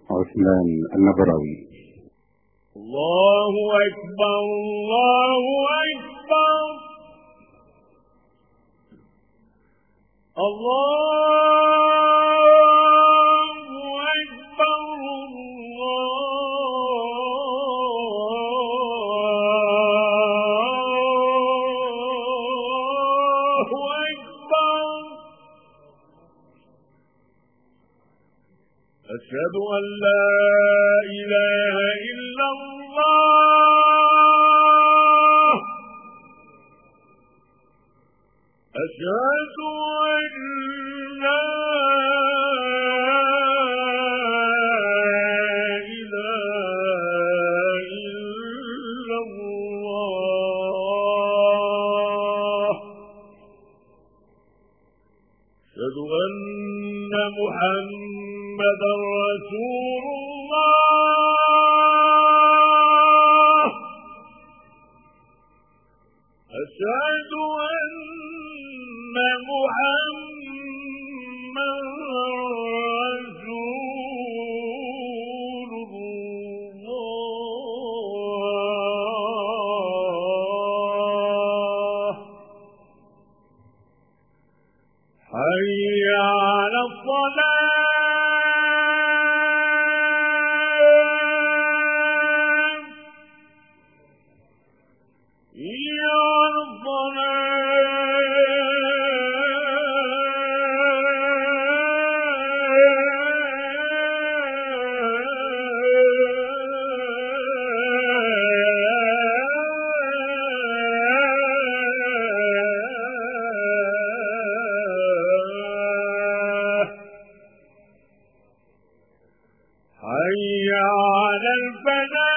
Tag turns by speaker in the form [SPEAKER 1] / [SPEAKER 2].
[SPEAKER 1] عثمان النبراوي.
[SPEAKER 2] الله أكبر الله أكبر الله أكبر الله أكبر. أشهد أن لا إله إلا الله. أشهد أن لا إله إلا الله. أشهد أن محمدا رسول الله. أشهد أن محمدا رسول الله. حي على الصلاة. حي على الفلاح.